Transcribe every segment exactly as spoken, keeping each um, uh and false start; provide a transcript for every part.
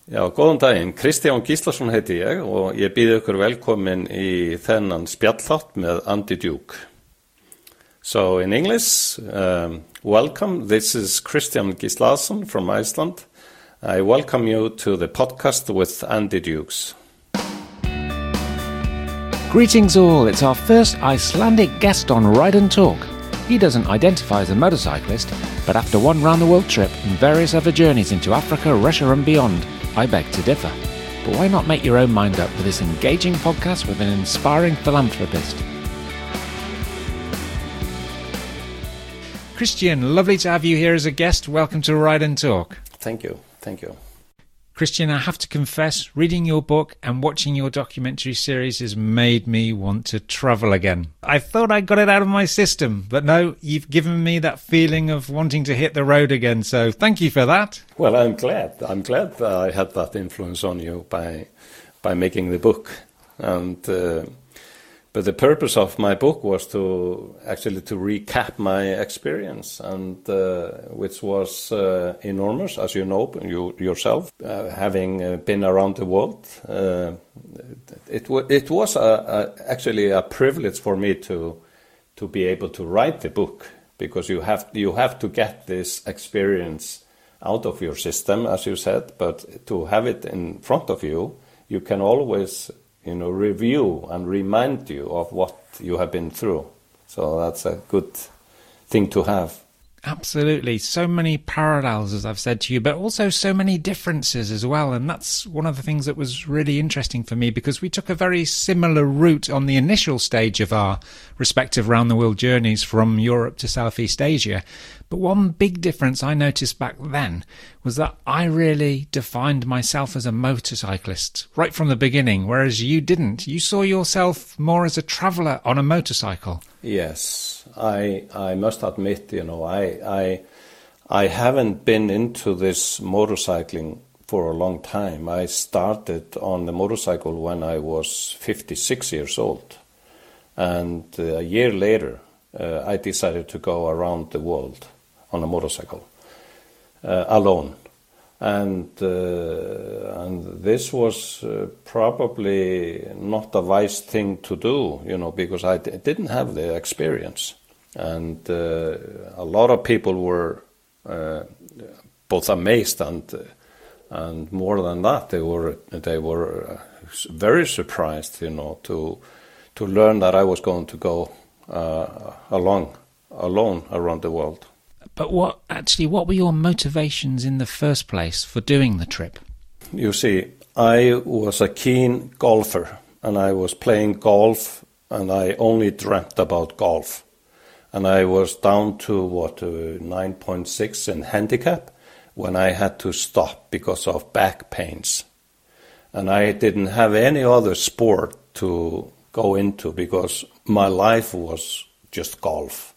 Já, góðan daginn. Kristján Gíslason heiti ég og ég býð ykkur velkomin í þennan spjallþátt með Andy Duke. So in English, um, welcome. This is Kristján Gíslason from Iceland. I welcome you to the podcast with Andy Dukes. Greetings all. It's our first Icelandic guest on Ride and Talk. He doesn't identify as a motorcyclist, but after one round-the-world trip and various other journeys into Africa, Russia and beyond, I beg to differ. But why not make your own mind up with this engaging podcast with an inspiring philanthropist? Christian, lovely to have you here as a guest. Welcome to Ride and Talk. Thank you. Thank you. Christian, I have to confess, reading your book and watching your documentary series has made me want to travel again. I thought I got it out of my system, but no, you've given me that feeling of wanting to hit the road again, so thank you for that. Well, I'm glad. I'm glad that I had that influence on you by by making the book. And uh, but the purpose of my book was to actually to recap my experience, and uh, which was uh, enormous, as you know you yourself, uh, having uh, been around the world. Uh, it w- it was a, a, actually a privilege for me to to be able to write the book, because you have you have to get this experience out of your system, as you said, but to have it in front of you, you can always, you know, review and remind you of what you have been through. So that's a good thing to have. Absolutely. So many parallels, as I've said to you, but also so many differences as well. And that's one of the things that was really interesting for me, because we took a very similar route on the initial stage of our respective round-the-world journeys from Europe to Southeast Asia. But one big difference I noticed back then was that I really defined myself as a motorcyclist right from the beginning, whereas you didn't. You saw yourself more as a traveller on a motorcycle. Yes, I I must admit, you know, I I I haven't been into this motorcycling for a long time. I started on the motorcycle when I was fifty-six years old, and a year later uh, I decided to go around the world on a motorcycle uh, alone, and uh, and this was uh, probably not a wise thing to do, you know, because I d- didn't have the experience, and uh, a lot of people were uh, both amazed and uh, and more than that, they were they were uh, very surprised, you know, to to learn that I was going to go uh, along alone around the world. But what actually, what were your motivations in the first place for doing the trip? You see, I was a keen golfer, and I was playing golf, and I only dreamt about golf. And I was down to, what, uh, nine point six in handicap when I had to stop because of back pains. And I didn't have any other sport to go into because my life was just golf.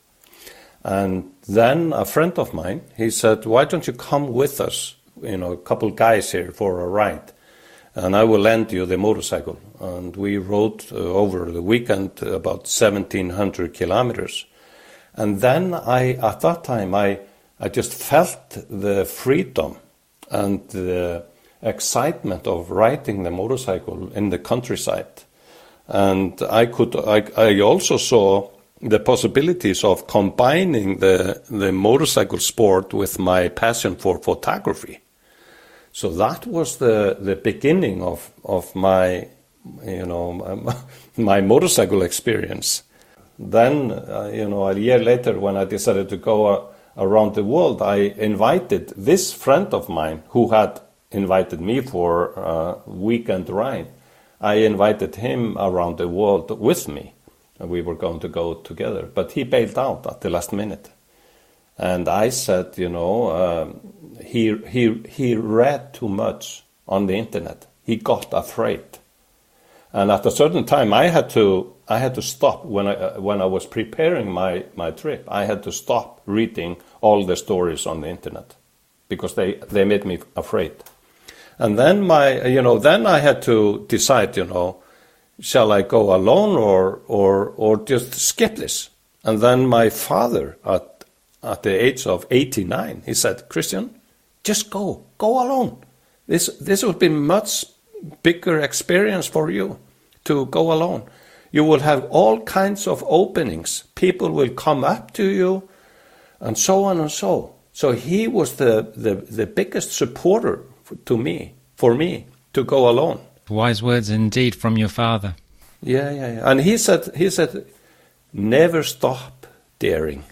And then a friend of mine, he said, why don't you come with us, you know, a couple guys here for a ride, and I will lend you the motorcycle. And we rode uh, over the weekend about seventeen hundred kilometers. And then I, at that time, I, I just felt the freedom and the excitement of riding the motorcycle in the countryside. And I could, I, I also saw the possibilities of combining the the motorcycle sport with my passion for photography. So that was the the beginning of of my, you know, my, my motorcycle experience. Then, uh, you know, a year later, when I decided to go uh, around the world, I invited this friend of mine who had invited me for a weekend ride. I invited him around the world with me. We were going to go together, but he bailed out at the last minute. And I said, you know, um, he he he read too much on the internet. He got afraid, and at a certain time, I had to I had to stop when I uh, when I was preparing my my trip. I had to stop reading all the stories on the internet because they they made me afraid. And then my you know then I had to decide, you know, shall I go alone or or or just skip this? And then my father, at at the age of eighty-nine, he said, Christian, just go, go alone. This this would be much bigger experience for you to go alone. You will have all kinds of openings. People will come up to you, and so on and so. So he was the, the, the biggest supporter to me, for me, to go alone. Wise words indeed from your father. Yeah, yeah, yeah. And he said, he said, never stop daring.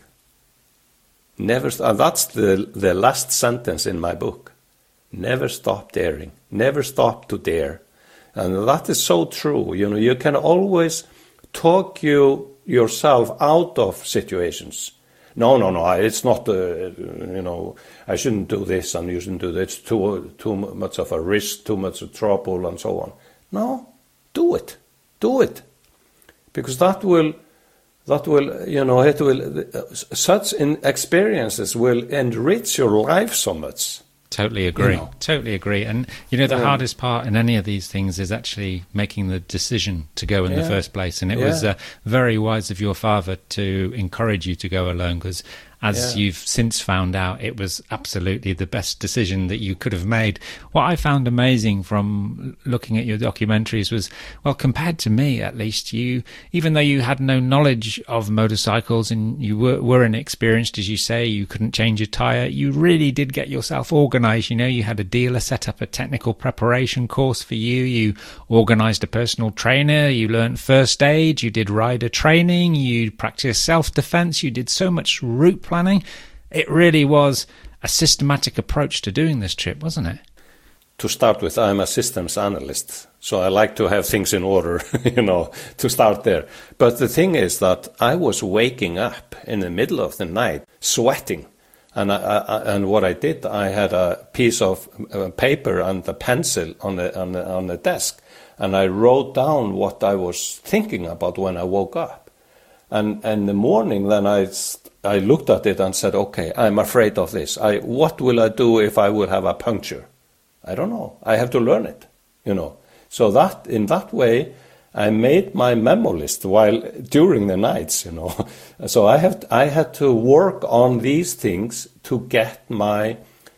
Never. St- and that's the the last sentence in my book. Never stop daring. Never stop to dare. And that is so true. You know, you can always talk you yourself out of situations. No, no, no, it's not, uh, you know, I shouldn't do this and you shouldn't do that. It's too, too much of a risk, too much of trouble and so on. No, do it. Do it. Because that will, that will, you know, it will, such in experiences will enrich your life so much. Totally agree. You know. Totally agree. And, you know, the yeah. hardest part in any of these things is actually making the decision to go in yeah. the first place. And it yeah. was uh, very wise of your father to encourage you to go alone, because as yeah. you've since found out, it was absolutely the best decision that you could have made. What I found amazing from looking at your documentaries was, well, compared to me, at least, you, even though you had no knowledge of motorcycles and you were, were inexperienced, as you say, you couldn't change a tyre, you really did get yourself organised. You know, you had a dealer set up a technical preparation course for you. You organised a personal trainer. You learnt first aid. You did rider training. You practiced self-defence. You did so much route planning. It really was a systematic approach to doing this trip, wasn't it? To start with, I'm a systems analyst, so I like to have things in order, you know, to start there. But the thing is that I was waking up in the middle of the night, sweating. And I, I, and what I did, I had a piece of uh, paper and a pencil on the, on the on the desk, and I wrote down what I was thinking about when I woke up. And, and in the morning, then I I looked at it and said, okay, I'm afraid of this. I what will I do if I would have a puncture? I don't know. I have to learn it, you know. So that in that way, I made my memo list while during the nights, you know. So I have I had to work on these things to get my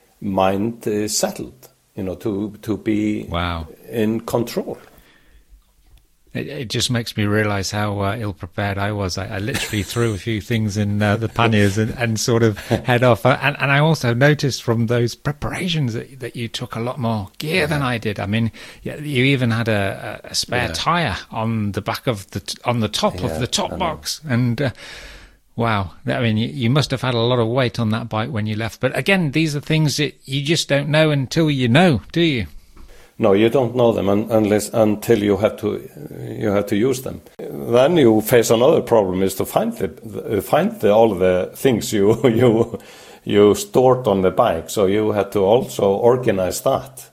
mind uh, settled, you know, to to be wow. in control. It, it just makes me realise how uh, ill-prepared I was. I, I literally threw a few things in uh, the panniers and, and sort of head off. And, and I also noticed from those preparations that, that you took a lot more gear yeah. than I did. I mean, you even had a, a spare yeah. tyre on the back of the t- on the top yeah, of the top box. And uh, wow, I mean, you, you must have had a lot of weight on that bike when you left. But again, these are things that you just don't know until you know, do you? No, you don't know them un- unless until you have to you have to use them. Then you face another problem: is to find the, the find the, all the things you you you stored on the bike. So you had to also organize that.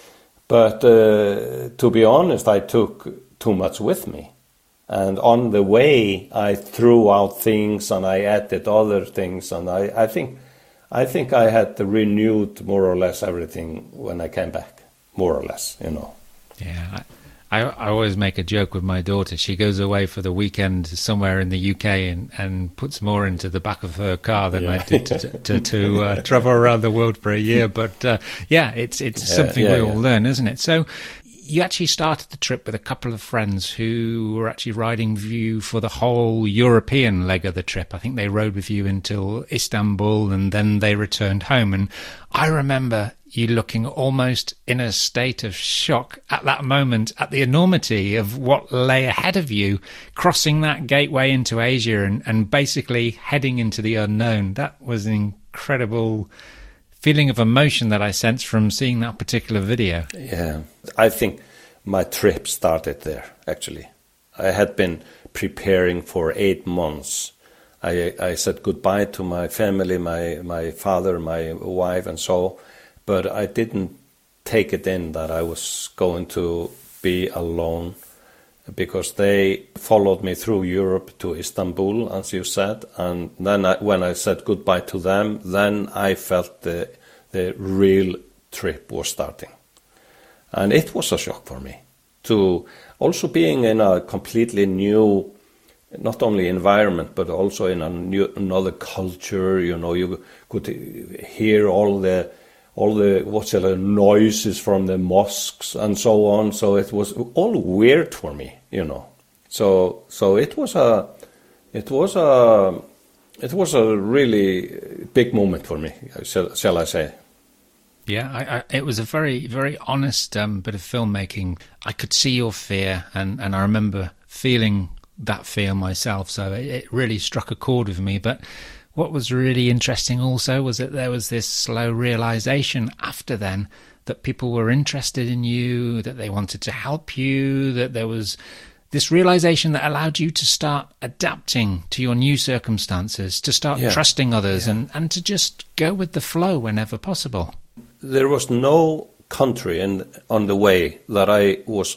But uh, to be honest, I took too much with me, and on the way I threw out things and I added other things, and I, I think I think I had renewed more or less everything when I came back. More or less, you know. Yeah, I, I always make a joke with my daughter. She goes away for the weekend somewhere in the U K and, and puts more into the back of her car than yeah. I did to, to, to uh, travel around the world for a year. But uh, yeah, it's it's yeah, something yeah, we all yeah. learn, isn't it? So you actually started the trip with a couple of friends who were actually riding with you for the whole European leg of the trip. I think they rode with you until Istanbul and then they returned home. And I remember you looking almost in a state of shock at that moment at the enormity of what lay ahead of you, crossing that gateway into Asia and, and basically heading into the unknown. That was an incredible feeling of emotion that I sensed from seeing that particular video. Yeah, I think my trip started there, actually. I had been preparing for eight months. I, I said goodbye to my family, my, my father, my wife, and so. But I didn't take it in that I was going to be alone, because they followed me through Europe to Istanbul, as you said. And then I, when I said goodbye to them, then I felt the, the real trip was starting. And it was a shock for me to also being in a completely new, not only environment, but also in a new, another culture. You know, you could hear all the all the what shall I, noises from the mosques and so on. So it was all weird for me, you know. So so it was a it was a it was a really big moment for me, shall, shall I say? Yeah, I, I, it was a very, very honest um, bit of filmmaking. I could see your fear, and, and I remember feeling that fear myself, so it, it really struck a chord with me. But what was really interesting also was that there was this slow realization after then that people were interested in you, that they wanted to help you, that there was this realization that allowed you to start adapting to your new circumstances, to start yeah. trusting others, yeah. and, and to just go with the flow whenever possible. There was no country in, on the way that I was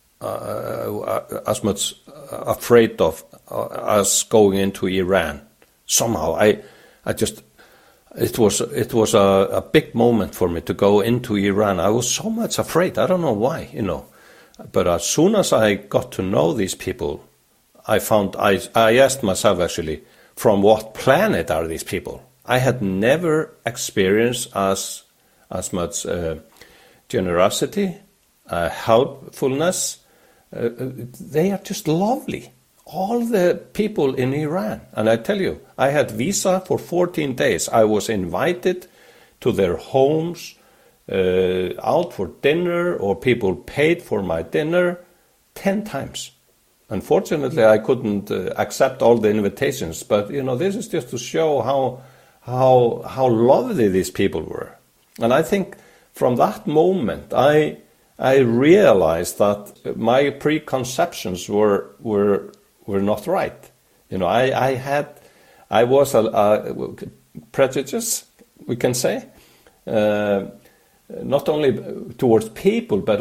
uh, as much afraid of uh, as going into Iran. Somehow, I, I just, it was it was a, a big moment for me to go into Iran. I was so much afraid. I don't know why, you know. But as soon as I got to know these people, I found I I asked myself actually, from what planet are these people? I had never experienced as as much uh, generosity, uh, helpfulness. Uh, they are just lovely. All the people in Iran. And I tell you, I had visa for fourteen days. I was invited to their homes, uh, out for dinner, or people paid for my dinner ten times. Unfortunately, I couldn't uh, accept all the invitations, but you know, this is just to show how how how lovely these people were. And I think from that moment, I I realized that my preconceptions were were were not right. You know, I, I had I was a, a prejudice, we can say, uh, not only towards people, but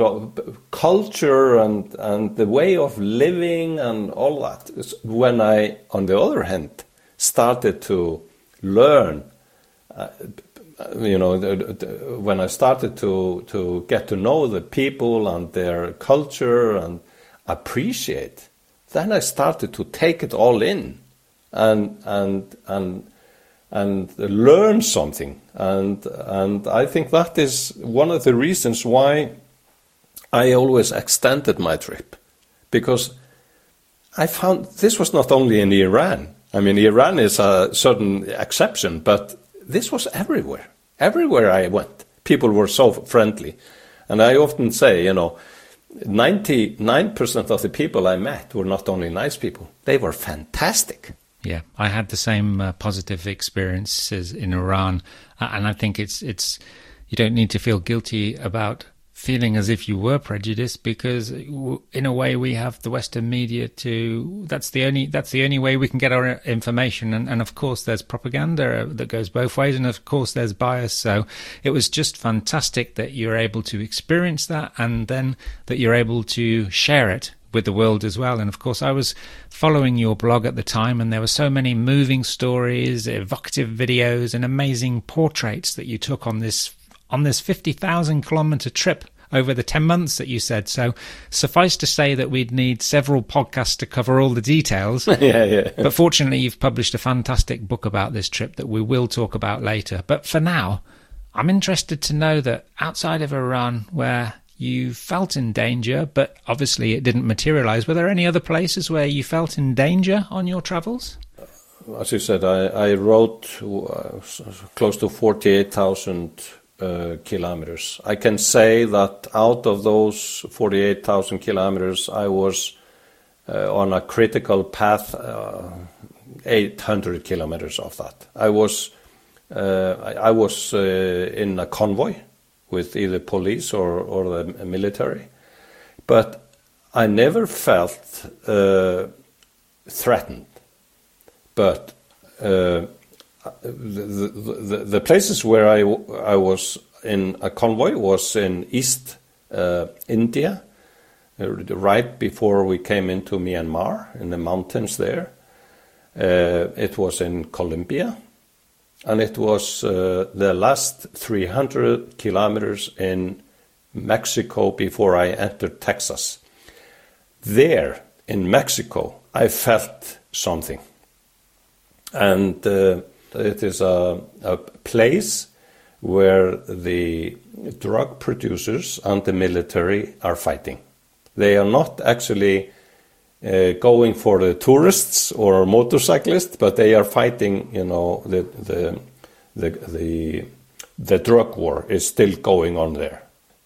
culture and and the way of living and all that. When I, on the other hand, started to learn. Uh, You know, when I started to, to get to know the people and their culture and appreciate, then I started to take it all in and and and and learn something. And and I think that is one of the reasons why I always extended my trip, because I found this was not only in Iran. I mean, Iran is a certain exception, but this was everywhere. Everywhere I went, people were so friendly. And I often say, you know, ninety-nine percent of the people I met were not only nice people, they were fantastic. Yeah, I had the same uh, positive experiences in Iran. Uh, and I think it's it's you don't need to feel guilty about feeling as if you were prejudiced, because in a way we have the Western media to that's the only that's the only way we can get our information, and, and of course there's propaganda that goes both ways, and of course there's bias. So it was just fantastic that you're able to experience that, and then that you're able to share it with the world as well. And of course I was following your blog at the time, and there were so many moving stories, evocative videos, and amazing portraits that you took on this on this fifty thousand kilometer trip over the ten months that you said. So suffice to say that we'd need several podcasts to cover all the details. yeah, yeah. But fortunately, you've published a fantastic book about this trip that we will talk about later. But for now, I'm interested to know that outside of Iran, where you felt in danger, but obviously it didn't materialize, were there any other places where you felt in danger on your travels? As you said, I, I wrote uh, close to forty-eight thousand Uh, kilometers. I can say that out of those forty-eight thousand kilometers, I was uh, on a critical path, uh, eight hundred kilometers of that. I was uh, I, I was uh, in a convoy with either police or, or the military, but I never felt uh, threatened. But uh, The, the, the places where I, I was in a convoy was in East uh, India, uh, right before we came into Myanmar, in the mountains there. Uh, it was in Colombia, and it was uh, the last three hundred kilometers in Mexico before I entered Texas. There, in Mexico, I felt something. And uh, it is a, a place where the drug producers and the military are fighting. They are not actually uh, going for the tourists or motorcyclists, but they are fighting, you know, the the the the, the drug war is still going on there.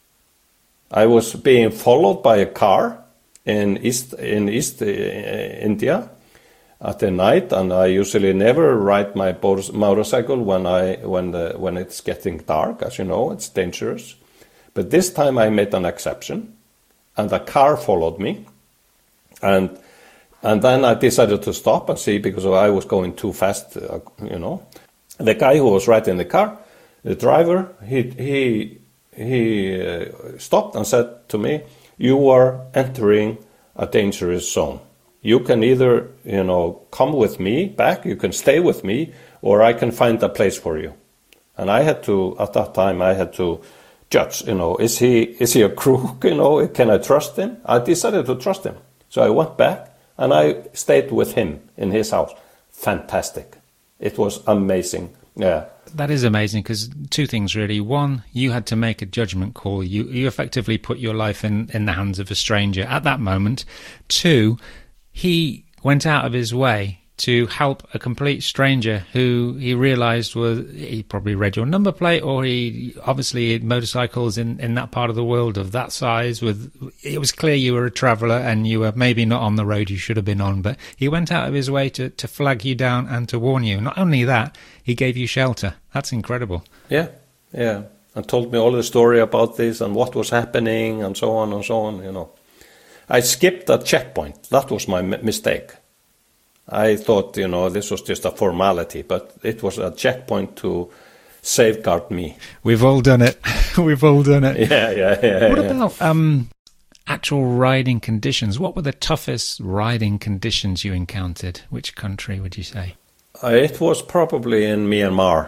I was being followed by a car in East in East uh, India at the night, and I usually never ride my motorcycle when I when the when it's getting dark. As you know, it's dangerous. But this time I made an exception, and a car followed me, and and then I decided to stop and see, because I was going too fast. Uh, you know, the guy who was riding the car, the driver, he he he uh, stopped and said to me, "You are entering a dangerous zone. You can either, you know, come with me back, you can stay with me, or I can find a place for you." And I had to, at that time, I had to judge, you know, is he is he a crook, you know, can I trust him? I decided to trust him. So I went back and I stayed with him in his house. Fantastic. It was amazing. Yeah. That is amazing, because two things really. One, you had to make a judgment call. You you effectively put your life in, in the hands of a stranger at that moment. Two, he went out of his way to help a complete stranger who he realized was, he probably read your number plate, or he obviously had motorcycles in, in that part of the world of that size. With it was clear you were a traveller and you were maybe not on the road you should have been on, but he went out of his way to, to flag you down and to warn you. Not only that, he gave you shelter. That's incredible. Yeah, yeah. And told me all the story about this and what was happening and so on and so on, you know. I skipped a checkpoint. That was my m- mistake. I thought, you know, this was just a formality, but it was a checkpoint to safeguard me. We've all done it. We've all done it. Yeah, yeah, yeah. What yeah. about um, actual riding conditions? What were the toughest riding conditions you encountered? Which country would you say? Uh, it was probably in Myanmar.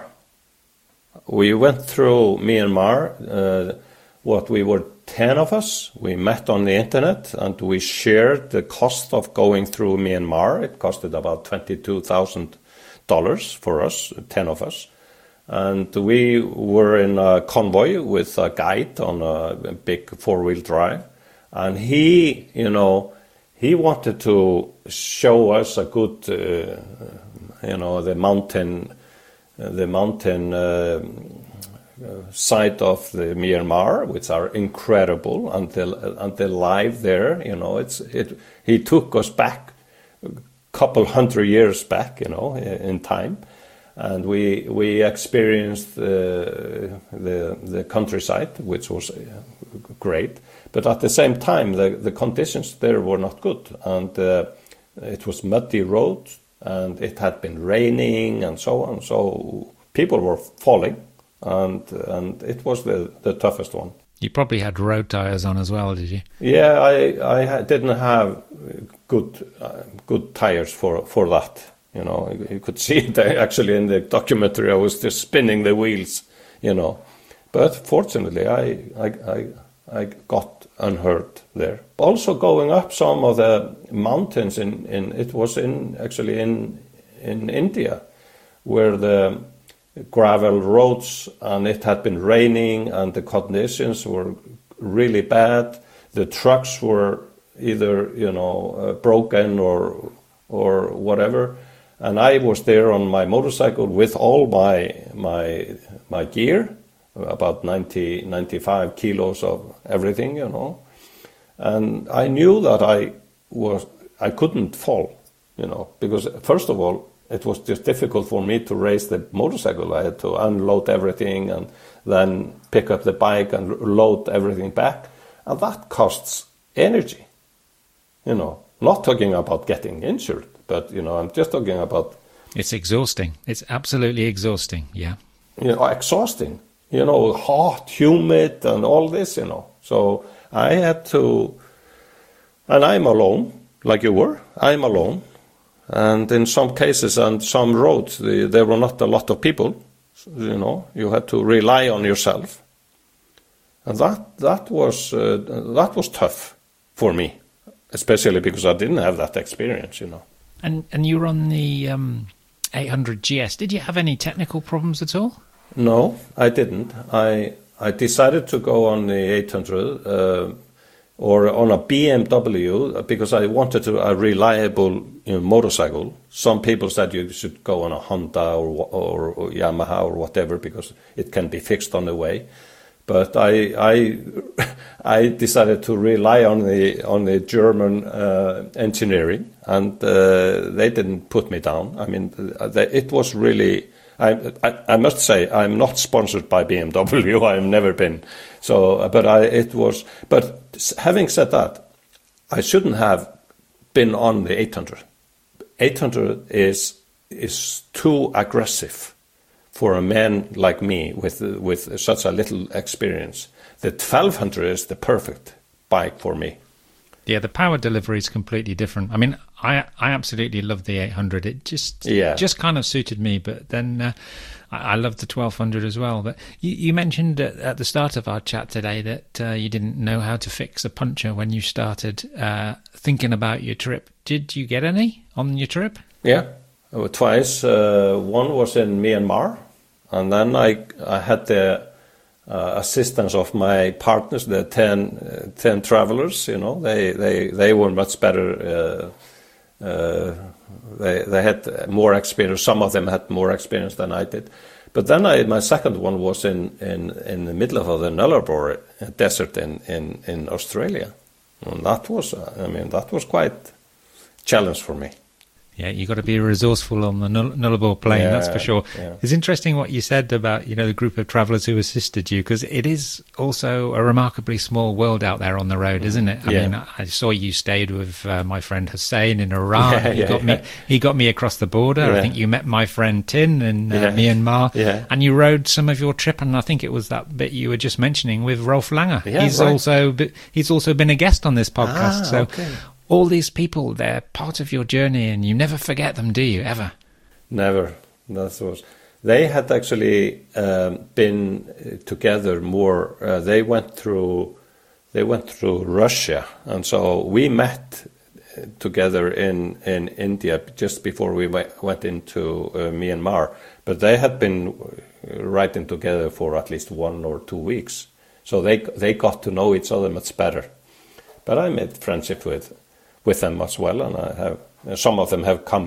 We went through Myanmar. Uh, what we were ten of us. We met on the internet and we shared the cost of going through Myanmar. It costed about twenty-two thousand dollars for us, ten of us. And we were in a convoy with a guide on a big four-wheel drive. And he, you know, he wanted to show us a good, uh, you know, the mountain, the mountain uh, side of the Myanmar, which are incredible, and the, and the life there, you know, it's it. He took us back a couple hundred years back, you know, in time, and we we experienced uh, the the countryside, which was great. But at the same time, the the conditions there were not good, and uh, it was muddy roads, and it had been raining and so on. So people were falling. And and it was the, the toughest one. You probably had road tires on as well, did you? Yeah, I I ha- didn't have good uh, good tires for, for that. You know, you, you could see it actually in the documentary. I was just spinning the wheels, you know. But fortunately, I I I, I got unhurt there. Also, going up some of the mountains in, in it was in actually in in India, where the gravel roads, and it had been raining and the conditions were really bad. The trucks were either, you know, uh, broken or or whatever. And I was there on my motorcycle with all my my my gear, about ninety, ninety-five kilos of everything, you know. And I knew that I was I couldn't fall, you know, because first of all, it was just difficult for me to raise the motorcycle. I had to unload everything and then pick up the bike and load everything back. And that costs energy, you know, not talking about getting injured, but, you know, I'm just talking about... It's exhausting. It's absolutely exhausting, yeah. You know, exhausting, you know, hot, humid and all this, you know. So I had to... And I'm alone, like you were. I'm alone. And in some cases and some roads, the, there were not a lot of people. You know, you had to rely on yourself, and that that was uh, that was tough for me, especially because I didn't have that experience. You know. And and you were on the um, eight hundred G S. Did you have any technical problems at all? No, I didn't. I I decided to go on the eight hundred uh, or on a B M W because I wanted to, a reliable you know, motorcycle. Some people said you should go on a Honda or, or, or Yamaha or whatever because it can be fixed on the way. But I I I decided to rely on the on the German uh, engineering, and uh, they didn't put me down. I mean, they, it was really. I, I, I must say I'm not sponsored by B M W. I've never been. So, but I it was. But having said that, I shouldn't have been on the eight hundred. eight hundred is is too aggressive for a man like me with with such a little experience. The twelve hundred is the perfect bike for me. Yeah, the power delivery is completely different. I mean, I I absolutely love the eight hundred. It just yeah. just kind of suited me. But then uh, I, I love the twelve hundred as well. But you, you mentioned at, at the start of our chat today that uh, you didn't know how to fix a puncture when you started uh, thinking about your trip. Did you get any on your trip? Yeah, twice. Uh, one was in Myanmar, and then I I had the Uh, assistance of my partners, the ten, uh, ten travelers. You know, they they they were much better. Uh, uh, they they had more experience. Some of them had more experience than I did. But then I, my second one was in, in, in the middle of the Nullarbor desert in, in, in Australia, and that was uh, I mean that was quite a challenge for me. Yeah, you got to be resourceful on the Nullarbor plain, yeah, that's for sure. Yeah. It's interesting what you said about, you know, the group of travellers who assisted you, because it is also a remarkably small world out there on the road, isn't it? I yeah. mean, I saw you stayed with uh, my friend Hussein in Iran. Yeah, he yeah, got yeah. me. He got me across the border. Yeah. I think you met my friend Tin in uh, yeah. Myanmar, yeah. and you rode some of your trip. And I think it was that bit you were just mentioning with Rolf Langer. Yeah, he's right. also he's also been a guest on this podcast. Ah, so. okay. All these people, they're part of your journey, and you never forget them, do you, ever? Never. That was. They had actually um, been together more. Uh, they went through. They went through Russia, and so we met together in, in India just before we went into uh, Myanmar. But they had been riding together for at least one or two weeks, so they they got to know each other much better. But I made friendship with. with them as well, and I have some of them have come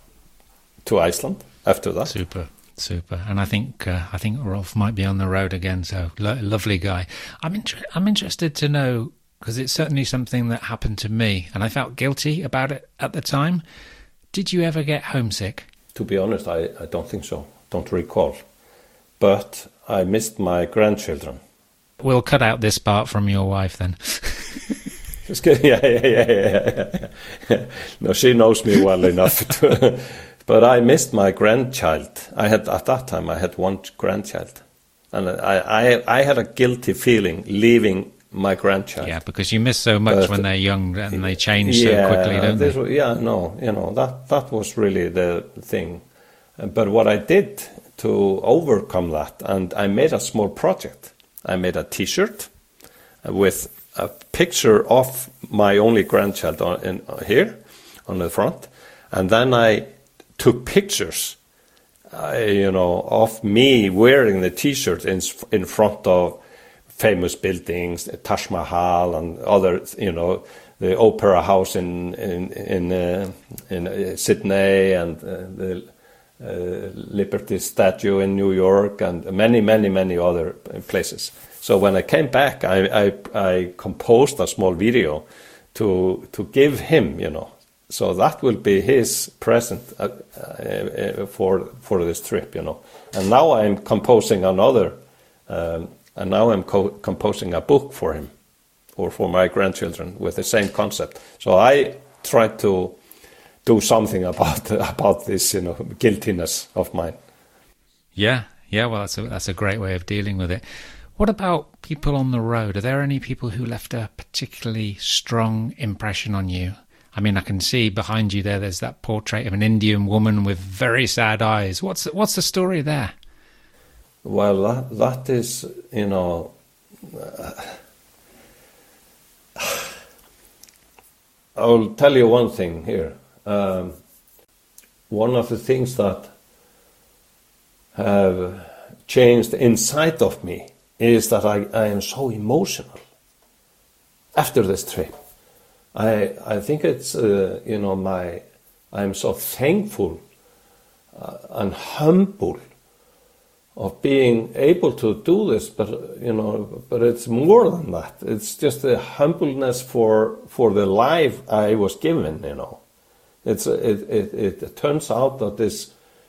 to Iceland after that. Super, super, and I think uh, I think Rolf might be on the road again. So lo- lovely guy. I'm inter- I'm interested to know, because it's certainly something that happened to me, and I felt guilty about it at the time. Did you ever get homesick? To be honest, I, I don't think so. Don't recall, but I missed my grandchildren. We'll cut out this part from your wife then. yeah, yeah, yeah, yeah, yeah. No, she knows me well enough. To, but I missed my grandchild. I had at that time I had one grandchild, and I, I, I had a guilty feeling leaving my grandchild. Yeah, because you miss so much but, when they're young and they change yeah, so quickly, don't this, they? Yeah, no, you know that that was really the thing. But what I did to overcome that, and I made a small project. I made a T-shirt with a picture of my only grandchild on, in, uh, here on the front, and then I took pictures, uh, you know, of me wearing the T-shirt in in front of famous buildings, Taj Mahal and other, you know, the Opera House in in in, uh, in uh, Sydney, and uh, the uh, Liberty Statue in New York, and many, many, many other places. So when I came back, I, I, I composed a small video to to give him, you know. So that will be his present uh, uh, for for this trip, you know. And now I'm composing another, um, and now I'm co- composing a book for him, or for my grandchildren with the same concept. So I try to do something about about this, you know, guiltiness of mine. Yeah, yeah. Well, that's a that's a great way of dealing with it. What about people on the road? Are there any people who left a particularly strong impression on you? I mean, I can see behind you there, there's that portrait of an Indian woman with very sad eyes. What's what's the story there? Well, that, that is, you know, uh, I'll tell you one thing here. Um, one of the things that have changed inside of me is that I, I am so emotional after this trip. I I think it's uh, you know my I'm so thankful uh, and humble of being able to do this, but you know, but it's more than that. It's just a humbleness for for the life I was given. You know, it's it it, it turns out that this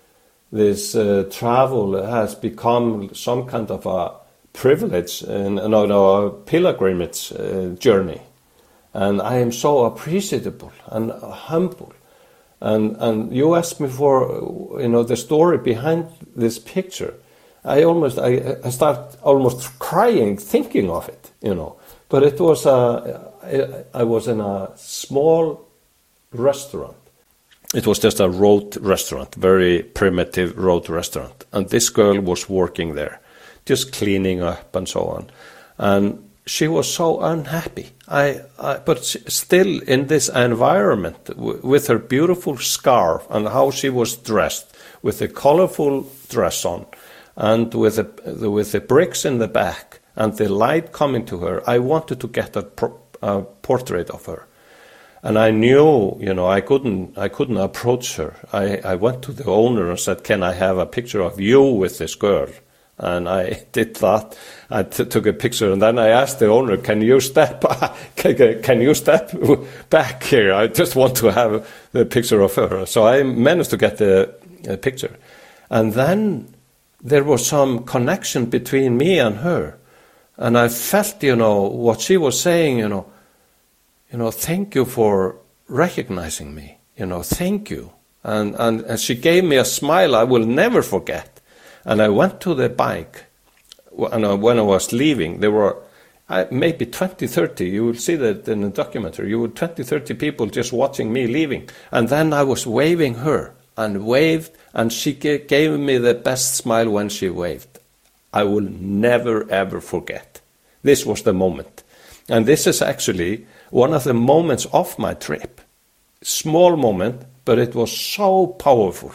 this uh, travel has become some kind of a privilege and no, no, a pilgrimage uh, journey, and I am so appreciable and humble. And and you asked me for you know the story behind this picture. I almost I, I start almost crying thinking of it, you know. But it was a I, I was in a small restaurant. It was just a road restaurant, very primitive road restaurant, and this girl was working there, just cleaning up and so on, and she was so unhappy. I, I but still in this environment w with her beautiful scarf and how she was dressed with a colorful dress on. And with the, with the bricks in the back and the light coming to her, I wanted to get a, pro, a portrait of her, and I knew, you know, I couldn't, I couldn't approach her. I, I went to the owner and said, "Can I have a picture of you with this girl?" And I did that. I t took a picture, and then I asked the owner, "Can you step, can you step back here? I just want to have the picture of her." So I managed to get the, the picture, and then there was some connection between me and her. And I felt, you know, what she was saying, you know, you know, thank you for recognizing me, you know, thank you. And, and, and she gave me a smile I will never forget. And I went to the bike, and when I was leaving, there were uh, maybe twenty, thirty, you will see that in the documentary, you were twenty, thirty people just watching me leaving. And then I was waving her, and waved, and she gave me the best smile when she waved. I will never, ever forget. This was the moment. And this is actually one of the moments of my trip. Small moment, but it was so powerful.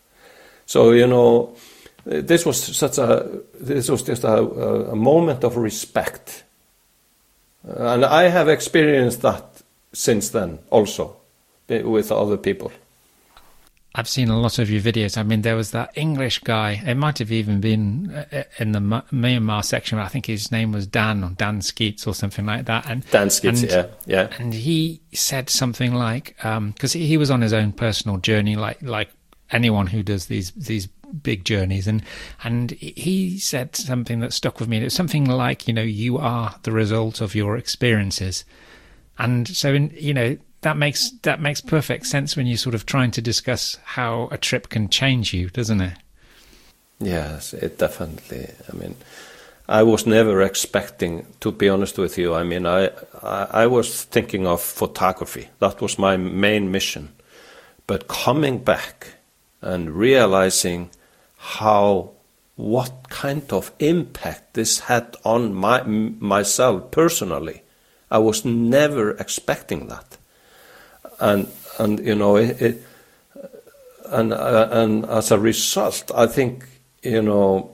So, you know, this was such a, this was just a, a moment of respect. And I have experienced that since then also with other people. I've seen a lot of your videos. I mean, there was that English guy. It might have even been in the Myanmar section. I think his name was Dan or Dan Skeets or something like that. And Dan Skeets, and, yeah, yeah. And he said something like, because um, he was on his own personal journey, like like anyone who does these these big journeys, and and he said something that stuck with me. It was something like, you know, you are the result of your experiences, and so in, you know. That makes that makes perfect sense when you're sort of trying to discuss how a trip can change you, doesn't it? Yes, it definitely. I mean, I was never expecting, to be honest with you. I mean, I, I I was thinking of photography. That was my main mission. But coming back and realizing how, what kind of impact this had on my myself personally, I was never expecting that. And and you know it, it and uh, and as a result, I think you know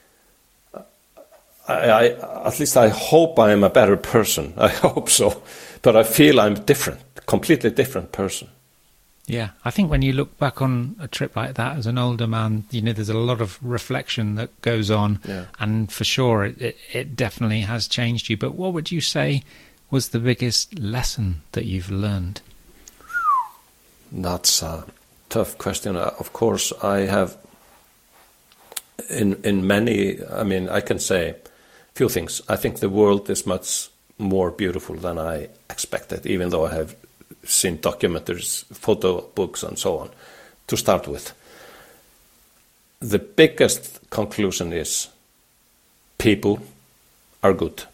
I, I at least I hope I am a better person. I hope so, but I feel I'm different, completely different person. Yeah, I think when you look back on a trip like that as an older man, you know, there's a lot of reflection that goes on, yeah. And for sure, it, it it definitely has changed you. But what would you say was the biggest lesson that you've learned? That's a tough question. Of course, I have, in in many, I mean, I can say a few things. I think the world is much more beautiful than I expected, even though I have seen documentaries, photo books, and so on, to start with. The biggest conclusion is people are good.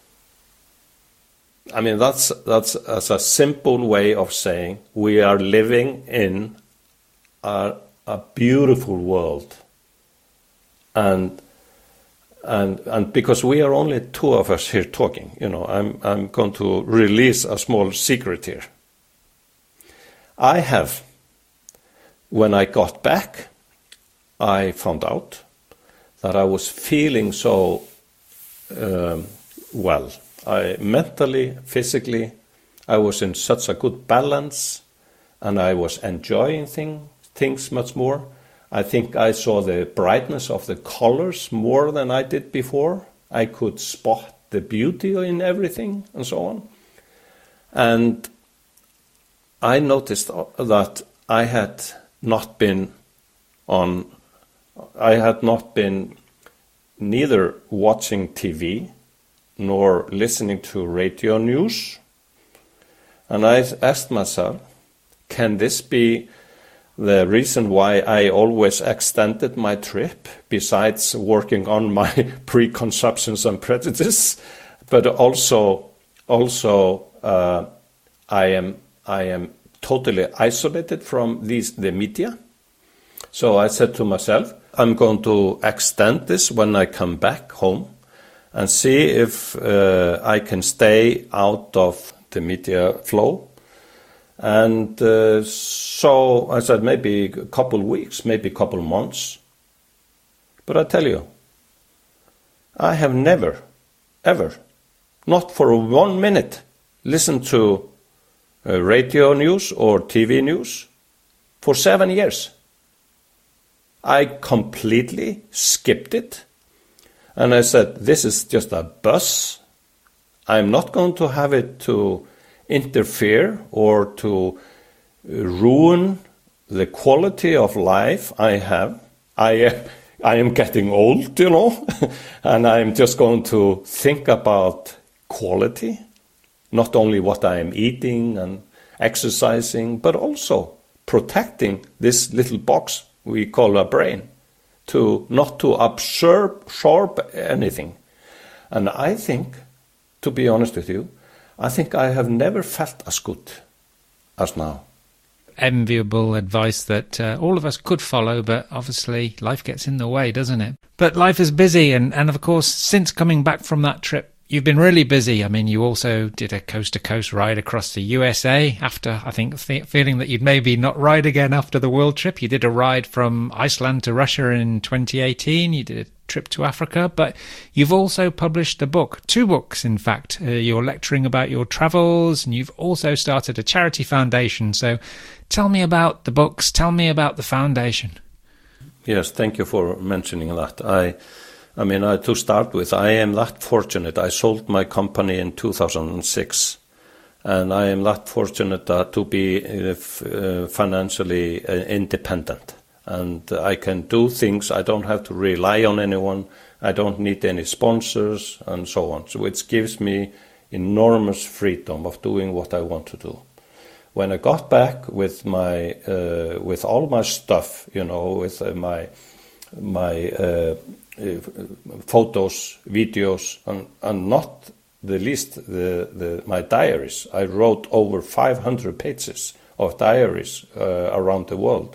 I mean, that's, that's, that's a simple way of saying we are living in a, a beautiful world. And, and, and because we are only two of us here talking, you know, I'm, I'm going to release a small secret here. I have, when I got back, I found out that I was feeling so um, well. I mentally, physically, I was in such a good balance, and I was enjoying thing, things much more. I think I saw the brightness of the colors more than I did before. I could spot the beauty in everything and so on. And I noticed that I had not been on, I had not been neither watching T V nor listening to radio news. And I asked myself, can this be the reason why I always extended my trip, besides working on my preconceptions and prejudices, but also, also uh, I am I am totally isolated from these the media. So I said to myself, I'm going to extend this when I come back home, and see if uh, I can stay out of the media flow. And uh, so I said maybe a couple weeks, maybe a couple months. But I tell you, I have never, ever, not for one minute, listened to uh, radio news or T V news for seven years. I completely skipped it. And I said, this is just a buzz. I'm not going to have it to interfere or to ruin the quality of life I have. I, uh, I am getting old, you know, and I'm just going to think about quality, not only what I am eating and exercising, but also protecting this little box we call a brain, to not to absorb, absorb anything. And I think, to be honest with you, I think I have never felt as good as now. Enviable advice that uh, all of us could follow, but obviously life gets in the way, doesn't it? But life is busy, and, and of course, since coming back from that trip, you've been really busy. I mean, you also did a coast-to-coast ride across the U S A after, I think, th- feeling that you'd maybe not ride again after the world trip. You did a ride from Iceland to Russia in twenty eighteen. You did a trip to Africa, but you've also published a book, two books, in fact. Uh, you're lecturing about your travels, and you've also started a charity foundation. So tell me about the books. Tell me about the foundation. Yes, thank you for mentioning that. I... I mean, uh, to start with, I am that fortunate. I sold my company in two thousand six, and I am that fortunate uh, to be uh, f- uh, financially uh, independent. And uh, I can do things. I don't have to rely on anyone. I don't need any sponsors and so on. So it gives me enormous freedom of doing what I want to do. When I got back with my uh, with all my stuff, you know, with uh, my my uh, uh, photos, videos, and, and not the least the, the my diaries. I wrote over five hundred pages of diaries uh, around the world.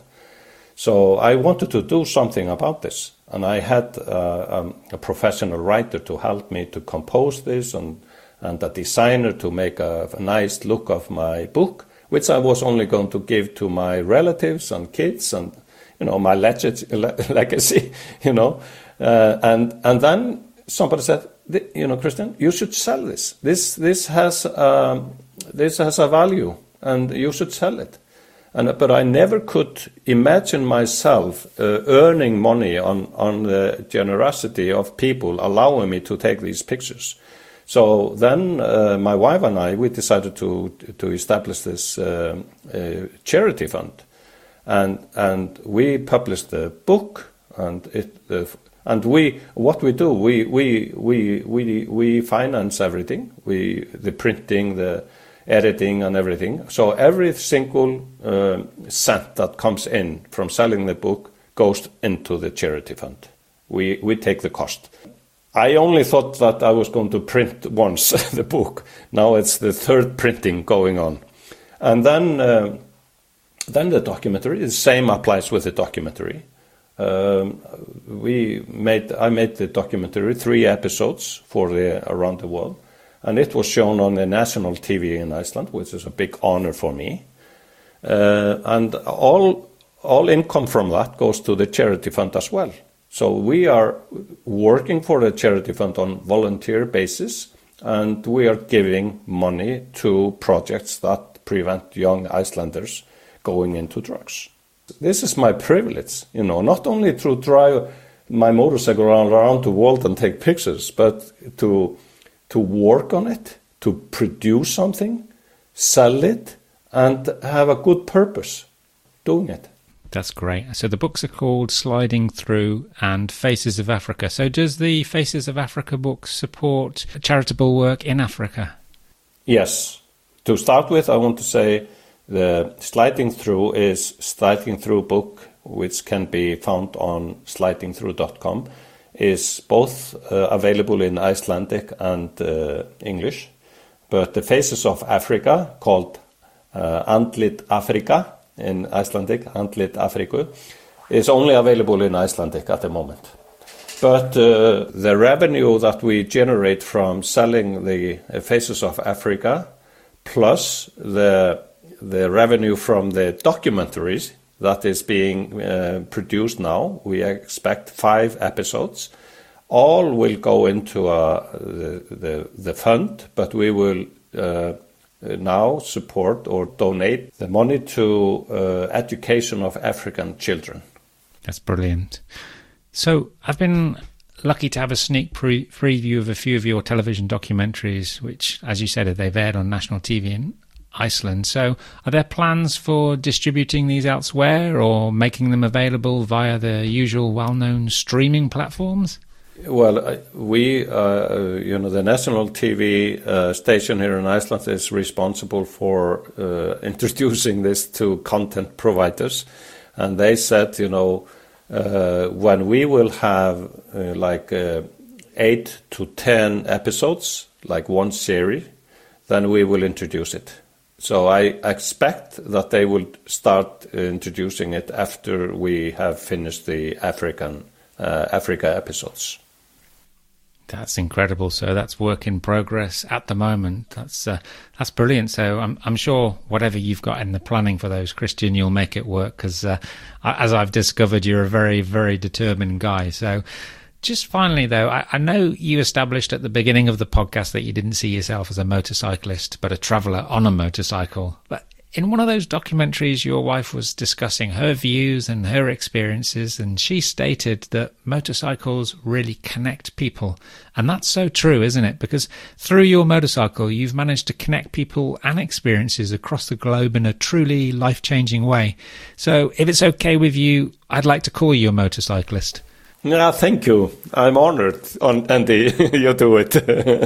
So I wanted to do something about this, and I had uh, um, a professional writer to help me to compose this, and and a designer to make a, a nice look of my book, which I was only going to give to my relatives and kids and, you know, my leg- legacy, you know. Uh, and and then somebody said, you know, Christian, you should sell this. This this has um, this has a value, and you should sell it. And but I never could imagine myself uh, earning money on on the generosity of people allowing me to take these pictures. So then uh, my wife and I, we decided to to establish this uh, uh, charity fund, and and we published the book, and it uh, and we what we do we we we we we finance everything, we the printing, the editing and everything. So every single uh, cent that comes in from selling the book goes into the charity fund. We we take the cost. I only thought that I was going to print once the book. Now it's the third printing going on. And then uh, then the documentary, the same applies with the documentary. Um, we made I made the documentary, three episodes for the around the world. And it was shown on the national T V in Iceland, which is a big honor for me. Uh, and all all income from that goes to the charity fund as well. So we are working for the charity fund on volunteer basis, and we are giving money to projects that prevent young Icelanders going into drugs. This is my privilege, you know, not only to drive my motorcycle around, around the world and take pictures, but to to work on it, to produce something, sell it, and have a good purpose doing it. That's great. So the books are called Sliding Through and Faces of Africa. So does the Faces of Africa book support charitable work in Africa? Yes. To start with, I want to say the Sliding Through is Sliding Through book, which can be found on sliding through dot com, is both uh, available in Icelandic and uh, English. But the Faces of Africa, called uh, Andlit Afrika, in Icelandic, Andlit Afriku, is only available in Icelandic at the moment. But uh, the revenue that we generate from selling the uh, Faces of Africa, plus the the revenue from the documentaries that is being uh, produced now, we expect five episodes, all will go into uh, the, the the fund, but we will uh, now support or donate the money to uh, education of African children. That's brilliant. So I've been lucky to have a sneak pre- preview of a few of your television documentaries, which, as you said, they've aired on national T V in Iceland. So are there plans for distributing these elsewhere or making them available via the usual well-known streaming platforms? Well, we, uh, you know, the national T V uh, station here in Iceland is responsible for uh, introducing this to content providers. And they said, you know, uh, when we will have uh, like uh, eight to ten episodes, like one series, then we will introduce it. So I expect that they will start introducing it after we have finished the African uh, Africa episodes. That's incredible. So that's work in progress at the moment. That's uh, that's brilliant. So I'm I'm sure whatever you've got in the planning for those, Christian, you'll make it work, because uh, as I've discovered, you're a very, very determined guy. So just finally, though, I, I know you established at the beginning of the podcast that you didn't see yourself as a motorcyclist, but a traveller on a motorcycle. But in one of those documentaries, your wife was discussing her views and her experiences, and she stated that motorcycles really connect people. And that's so true, isn't it? Because through your motorcycle, you've managed to connect people and experiences across the globe in a truly life-changing way. So if it's okay with you, I'd like to call you a motorcyclist. Yeah, thank you. I'm honored, Andy. You do it.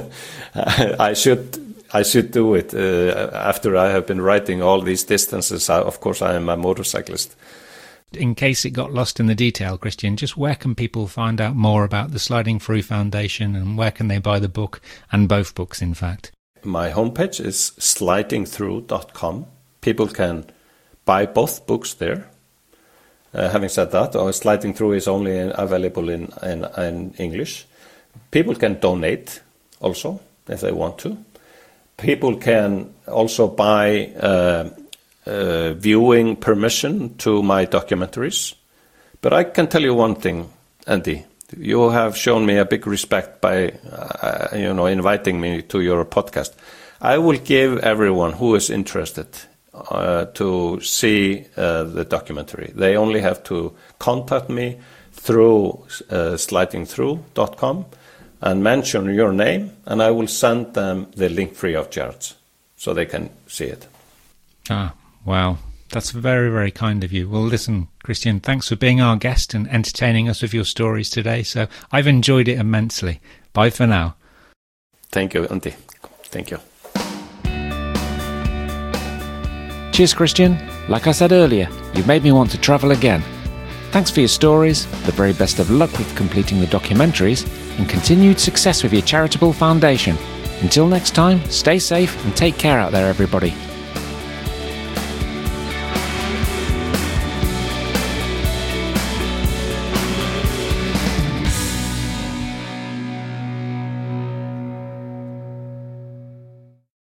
I should... I should do it uh, after I have been riding all these distances. I, of course, I am a motorcyclist. In case it got lost in the detail, Christian, just where can people find out more about the Sliding Through Foundation, and where can they buy the book, and both books, in fact? My homepage is sliding through dot com. People can buy both books there. Uh, having said that, uh, Sliding Through is only available in, in, in English. People can donate also if they want to. People can also buy uh, uh, viewing permission to my documentaries. But I can tell you one thing, Andy. You have shown me a big respect by, uh, you know, inviting me to your podcast. I will give everyone who is interested uh, to see uh, the documentary. They only have to contact me through uh, sliding through dot com. And mention your name, and I will send them the link free of charge, so they can see it. Ah, wow. That's very, very kind of you. Well, listen, Christian, thanks for being our guest and entertaining us with your stories today. So I've enjoyed it immensely. Bye for now. Thank you, Antti. Thank you. Cheers, Christian. Like I said earlier, you've made me want to travel again. Thanks for your stories, the very best of luck with completing the documentaries, and continued success with your charitable foundation. Until next time, stay safe and take care out there, everybody.